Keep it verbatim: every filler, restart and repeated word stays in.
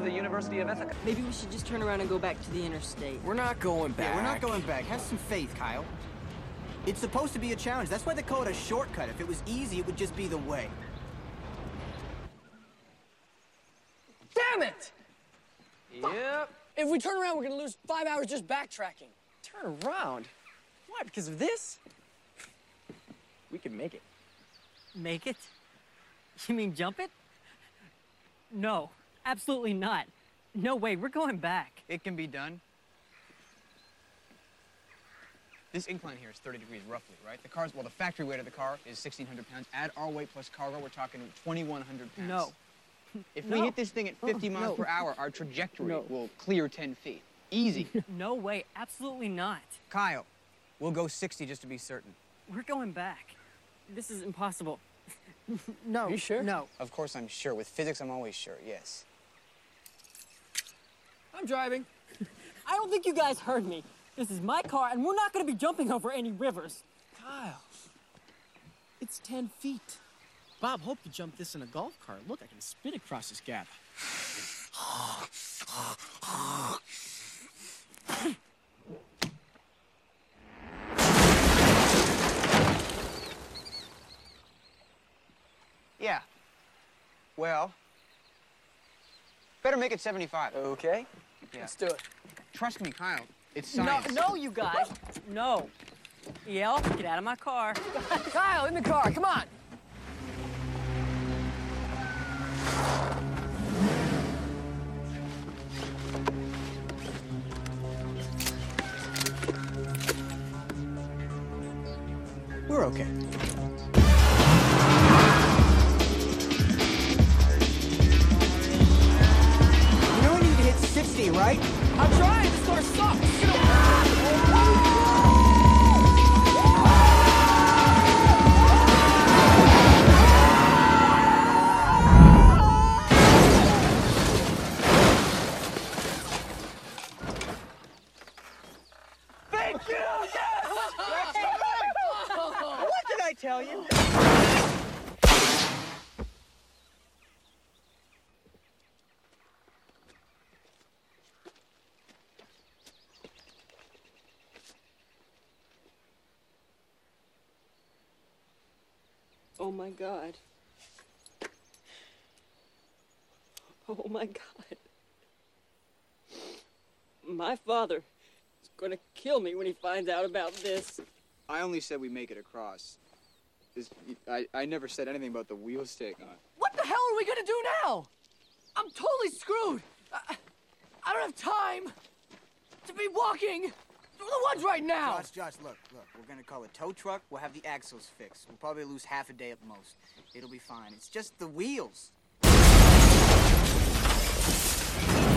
the University of Ithaca. Maybe we should just turn around and go back to the interstate. We're not going back. Yeah, we're not going back. Have some faith, Kyle. It's supposed to be a challenge. That's why they call it a shortcut. If it was easy, it would just be the way. Damn it! Yep. If we turn around, we're gonna lose five hours just backtracking. Turn around? Why? Because of this? We can make it. Make it? You mean jump it? No, absolutely not. No way, we're going back. It can be done. This incline here is thirty degrees roughly, right? The car's, well, the factory weight of the car is sixteen hundred pounds. Add our weight plus cargo, we're talking twenty-one hundred pounds. No. If No. we hit this thing at fifty Oh, miles no. per hour, our trajectory No. will clear ten feet. Easy. No way, absolutely not. Kyle, we'll go sixty just to be certain. We're going back. This is impossible. No. Are you sure? No. Of course I'm sure. With physics, I'm always sure, yes. I'm driving. I don't think you guys heard me. This is my car, and we're not going to be jumping over any rivers. Kyle, it's ten feet. Bob, hope you jump this in a golf cart. Look, I can spin across this gap. Yeah. Well, better make it seventy-five. Okay. Yeah. Let's do it. Trust me, Kyle. It's No, science. no, you guys. No. E L, get out of my car. Kyle, in the car, come on. We're okay. You know we need to hit sixty, right? I'm trying. This car sucks. Get over- Thank you! Yes! What did I tell you? Oh my God. Oh my God. My father is gonna kill me when he finds out about this. I only said we make it across. This, I, I never said anything about the wheels staying on. What the hell are we gonna do now? I'm totally screwed. I, I don't have time to be walking through the woods right now. Josh, Josh, look, look. We're gonna call a tow truck. We'll have the axles fixed. We'll probably lose half a day at most. It'll be fine. It's just the wheels.